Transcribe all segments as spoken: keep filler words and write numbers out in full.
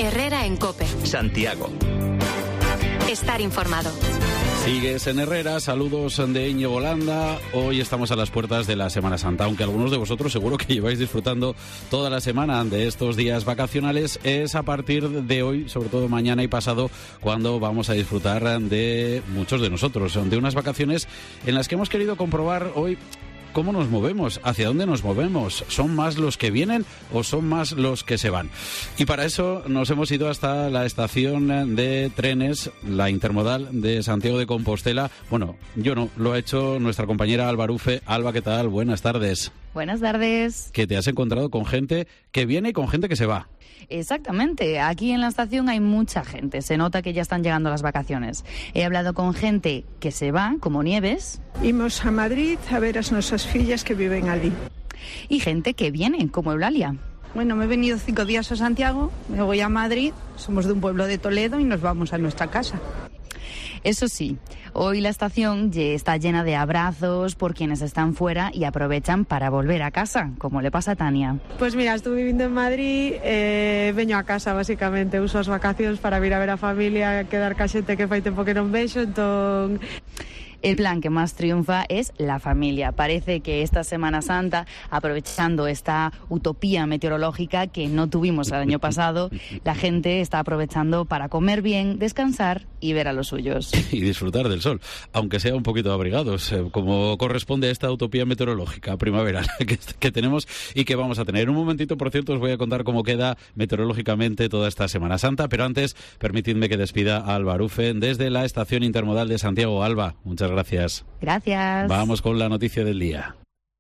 Herrera en COPE. Santiago. Estar informado. Sigues en Herrera, saludos de Íñigo Landa. Hoy estamos a las puertas de la Semana Santa, aunque algunos de vosotros seguro que lleváis disfrutando toda la semana de estos días vacacionales. Es a partir de hoy, sobre todo mañana y pasado, cuando vamos a disfrutar de muchos de nosotros, de unas vacaciones en las que hemos querido comprobar hoy cómo nos movemos, hacia dónde nos movemos. ¿Son más los que vienen o son más los que se van? Y para eso nos hemos ido hasta la estación de trenes, la intermodal de Santiago de Compostela. Bueno, yo no, lo ha hecho nuestra compañera Alba Arufe. Alba, ¿qué tal? Buenas tardes. Buenas tardes. Que te has encontrado con gente que viene y con gente que se va. Exactamente. Aquí en la estación hay mucha gente. Se nota que ya están llegando las vacaciones. He hablado con gente que se va, como Nieves. Imos a Madrid a ver as nosas fillas que viven allí. Y gente que viene, como Eulalia. Bueno, me he venido cinco días a Santiago, me voy a Madrid, somos de un pueblo de Toledo y nos vamos a nuestra casa. Eso sí, hoy la estación está llena de abrazos por quienes están fuera y aprovechan para volver a casa, como le pasa a Tania. Pues mira, estuve viviendo en Madrid, eh, veño a casa basicamente, uso as vacacións para vir a ver a familia, quedar ca xente que fai tempo que non vexo, entón... El plan que más triunfa es la familia. Parece que esta Semana Santa, aprovechando esta utopía meteorológica que no tuvimos el año pasado, la gente está aprovechando para comer bien, descansar y ver a los suyos. Y disfrutar del sol, aunque sea un poquito abrigados, como corresponde a esta utopía meteorológica primaveral que, que tenemos y que vamos a tener. En un momentito, por cierto, os voy a contar cómo queda meteorológicamente toda esta Semana Santa, pero antes, permitidme que despida a Alba Arufe desde la estación intermodal de Santiago. Alba, muchas gracias. Gracias. Vamos con la noticia del día.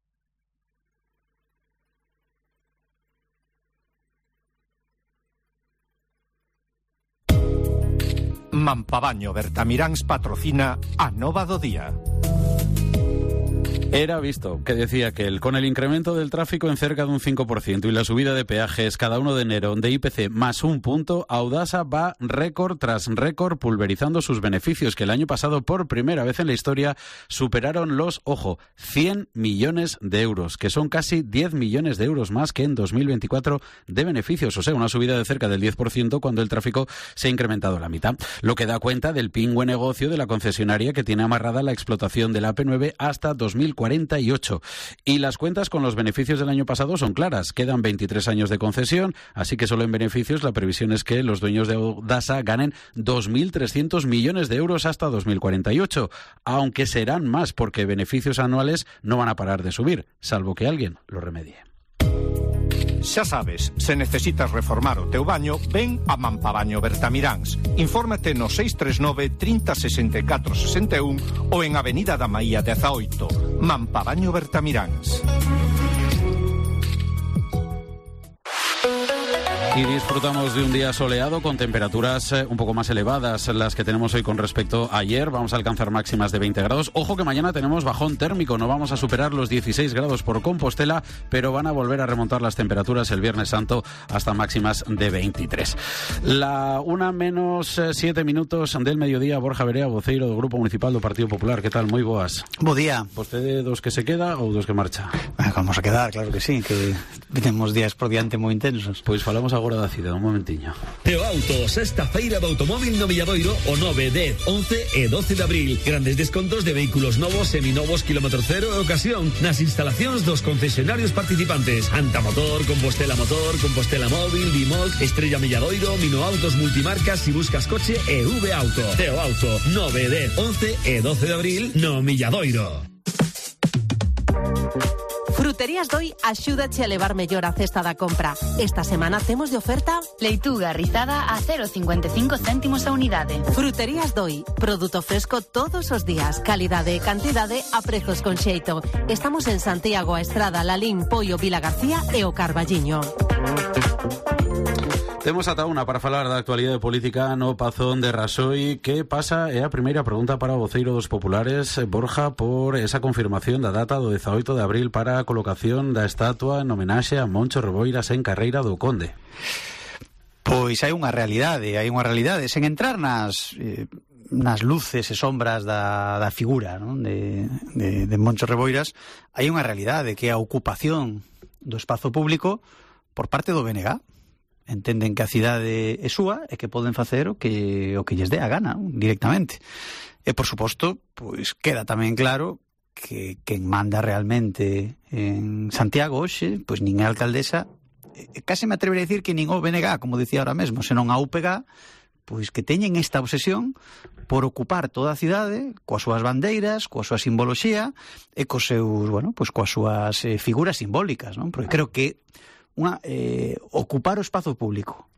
Mampabaño Bertamiráns patrocina a Nova do Día. Era visto que decía que el, con el incremento del tráfico en cerca de un cinco por ciento y la subida de peajes cada uno de enero de I P C más un punto, Audasa va récord tras récord pulverizando sus beneficios, que el año pasado por primera vez en la historia superaron los, ojo, cien millones de euros, que son casi diez millones de euros más que en dos mil veinticuatro de beneficios, o sea, una subida de cerca del diez por ciento cuando el tráfico se ha incrementado a la mitad, lo que da cuenta del pingüe negocio de la concesionaria que tiene amarrada la explotación de la A P nueve hasta dos mil cuarenta y ocho. Y las cuentas con los beneficios del año pasado son claras. Quedan veintitrés años de concesión, así que solo en beneficios la previsión es que los dueños de Audasa ganen dos mil trescientos millones de euros hasta dos mil cuarenta y ocho, aunque serán más porque beneficios anuales no van a parar de subir, salvo que alguien lo remedie. Xa sabes, se necesitas reformar o teu baño, ven a Mampabaño Bertamiráns. Infórmate no seis tres nove, trinta, sesenta e catro, sesenta e un ou en Avenida da Maía dieciocho. Mampabaño Bertamiráns. Y disfrutamos de un día soleado con temperaturas eh, un poco más elevadas las que tenemos hoy con respecto a ayer. Vamos a alcanzar máximas de veinte grados. Ojo que mañana tenemos bajón térmico, no vamos a superar los dieciséis grados por Compostela, pero van a volver a remontar las temperaturas el Viernes Santo hasta máximas de veintitrés. La una menos eh, siete minutos del mediodía. Borja Verea, voceiro do Grupo Municipal do Partido Popular. Que tal? Moi boas. Bo día. Vostede dos que se queda ou dos que marcha? Ah, vamos a quedar, claro que sí, que tenemos días por diante moi intensos. Pois falamos agora da cidade, un momentiño. Teo Auto, sexta feira do automóvil no Milladoiro, o nove, dez, once e doce de abril. Grandes descontos de vehículos novos, seminovos, kilómetro cero e ocasión nas instalacións dos concesionarios participantes. Antamotor, Compostela Motor, Compostela Móvil, Bimol, Estrella Milladoiro, Mino Autos Multimarcas, si buscas coche e V Auto. Teo Auto, nove, dez, once e doce de abril no Milladoiro. Fruterías Doi axúdache a levar mellor a cesta da compra. Esta semana temos de oferta leituga rizada a cero coma cincuenta e cinco céntimos a unidade. Fruterías Doi, produto fresco todos os días, calidade e cantidade a prezos con xeito. Estamos en Santiago, a Estrada, Lalín, Poio, Vila García e o Carballiño. Temos ata unha para falar da actualidade política no Pazón de Raxoi. Que pasa? É a primeira pregunta para o voceiro dos populares, Borja, por esa confirmación da data do dezaoito de abril para a colocación da estatua en homenaxe a Moncho Reboiras en Carreira do Conde. Pois hai unha realidade, hai unha realidade. Sen entrar nas... Eh... nas luces e sombras da, da figura, non? De, de, de Moncho Reboiras, hai unha realidade que é a ocupación do espazo público por parte do B N G. entenden que a cidade é súa e que poden facer o que o que lles dé a gana, directamente. E, por suposto, pois queda tamén claro que quen manda realmente en Santiago hoxe, pois nin é a alcaldesa, case me atrevería a decir que nin o B N G, como dicía ahora mesmo, senón a U P G, pois que teñen esta obsesión por ocupar toda a cidade coas súas bandeiras, coa súa simboloxía e cos seus, bueno, pois coas súas eh, figuras simbólicas, non? Porque creo que unha, eh, ocupar o espazo público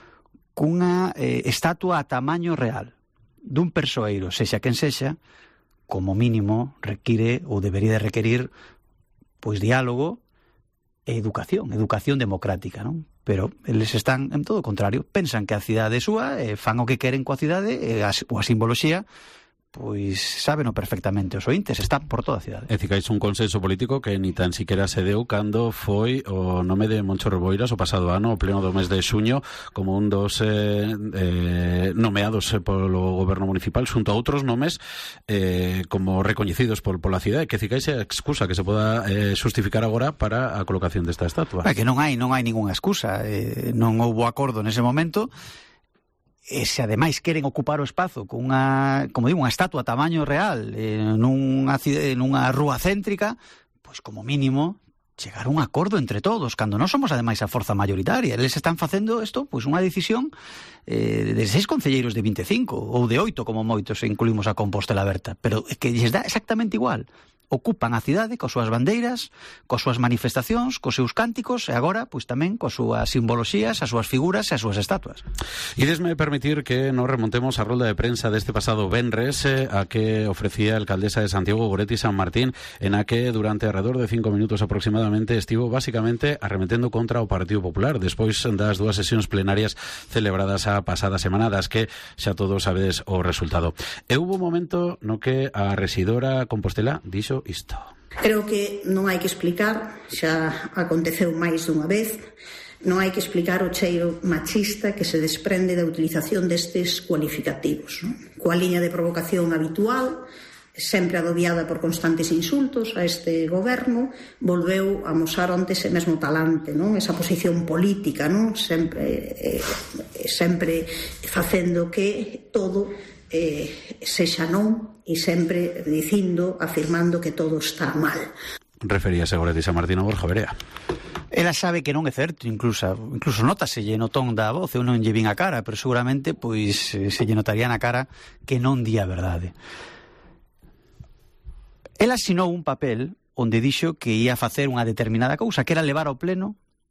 cunha eh, estatua a tamaño real dun persoeiro, sexa quen sexa, como mínimo require ou debería de requerir pois diálogo e educación, educación democrática, non? Pero eles están en todo o contrario, pensan que a cidade é súa, e fan o que queren coa cidade, e a, ou a simboloxía, pois sábeno perfectamente os ointes, están por toda a cidade. É dicir, que hai un consenso político que ni tan siquiera se deu cando foi o nome de Moncho Reboiras o pasado ano, o pleno do mes de xuño, como un dos eh, eh, nomeados polo goberno municipal, xunto a outros nomes eh, como recoñecidos por, pola cidade, que dicir que hai esa excusa que se poda eh, justificar agora para a colocación desta estatua. É que non hai, non hai ninguna excusa, eh, non houbo acordo nese momento. E se ademais queren ocupar o espazo con unha, como digo, unha estatua a tamaño real eh, nunha, nunha rúa céntrica, pois como mínimo chegar a un acordo entre todos, cando non somos ademais a forza mayoritaria. Eles están facendo isto, pois unha decisión eh, de seis concelleiros de vinte e cinco, ou de oito como moitos, se incluímos a Compostela Berta, pero é que lles dá exactamente igual. Ocupan a cidade coas súas bandeiras, coas súas manifestacións, cos seus cánticos e agora, pois tamén coas súas simboloxías, as súas figuras e as súas estatuas. E desme permitir que nos remontemos á rolda de prensa deste pasado venres eh, a que ofrecía a alcaldesa de Santiago, Goretti San Martín, en a que durante alrededor de cinco minutos aproximadamente estivo basicamente arremetendo contra o Partido Popular despois das dúas sesións plenarias celebradas a pasada semana, das que xa todos sabedes o resultado. E hubo un momento no que a rexidora Compostela dixo isto. Creo que non hai que explicar, xa aconteceu máis dunha vez, non hai que explicar o cheiro machista que se desprende da utilización destes cualificativos, non? Coa liña de provocación habitual, sempre adobiada por constantes insultos a este goberno, volveu a mostrar onte ese mesmo talante, non? Esa posición política, non? Sempre, eh, sempre facendo que todo eh, sexa non, e sempre dicindo, afirmando que todo está mal. Referíase Goretti San Martín a Borja Verea. Ela sabe que non é certo, incluso, incluso nótaselle no ton da voz, eu non lle vin a cara, pero seguramente pois se lle notaría na cara que non di a verdade. Ela asinou un papel onde dixo que ia facer unha determinada cousa, que era levar ao pleno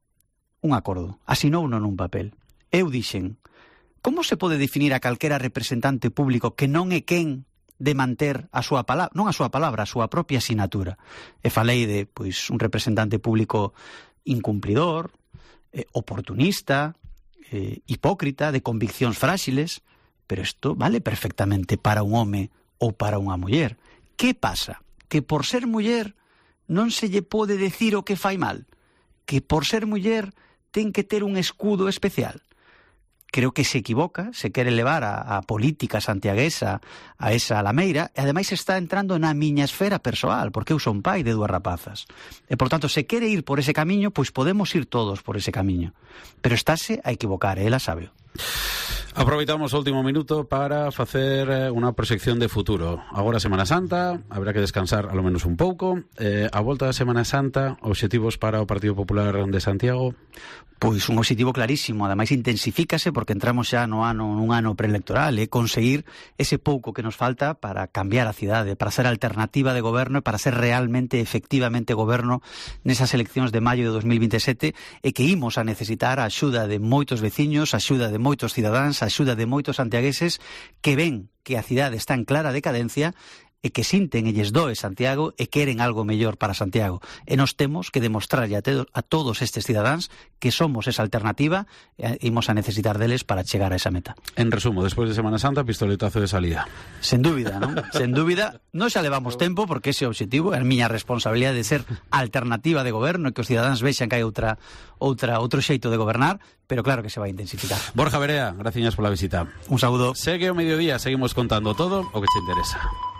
un acordo. Asinou non un papel. Eu dixen, como se pode definir a calquera representante público que non é quen de manter a súa palabra, non a súa palabra, a súa propia asinatura? E falei de, pois, un representante público incumplidor, eh, oportunista, eh, hipócrita, de conviccións fráxiles, pero isto vale perfectamente para un home ou para unha muller. Que pasa? Que por ser muller non se lle pode decir o que fai mal? Que por ser muller ten que ter un escudo especial? Creo que se equivoca, se quere levar a, a política santiaguesa a esa lameira, e ademais está entrando na miña esfera persoal, porque eu son pai de dúas rapazas. E, por tanto, se quere ir por ese camiño, pois podemos ir todos por ese camiño. Pero estáse a equivocar, ela sabe. Aproveitamos o último minuto para facer unha proxección de futuro. Agora Semana Santa, habrá que descansar alo menos un pouco. Eh, a volta da Semana Santa, obxectivos para o Partido Popular de Santiago? Pois un obxectivo clarísimo, ademais intensifícase porque entramos xa no ano, nun ano preelectoral, e eh, conseguir ese pouco que nos falta para cambiar a cidade, para ser alternativa de goberno e para ser realmente, efectivamente goberno nesas eleccións de maio de dos mil veintesete, e que imos a necesitar a axuda de moitos veciños, a axuda de moitos cidadáns, a axuda de moitos santiagueses que ven que a cidade está en clara decadencia e que sinten e lles doe Santiago e queren algo mellor para Santiago. E nos temos que demostrarlle a, te, a todos estes cidadáns que somos esa alternativa e imos a necesitar deles para chegar a esa meta. En resumo, despois de Semana Santa, pistoletazo de salida. Sen dúbida, non? Sen dúbida, non xa levamos tempo porque ese objetivo é a miña responsabilidade de ser alternativa de goberno e que os cidadáns vexan que hai outra, outra, outro xeito de gobernar, pero claro que se vai intensificar. Borja Verea, graciñas pola visita. Un saúdo. Segue o mediodía, seguimos contando todo o que te interesa.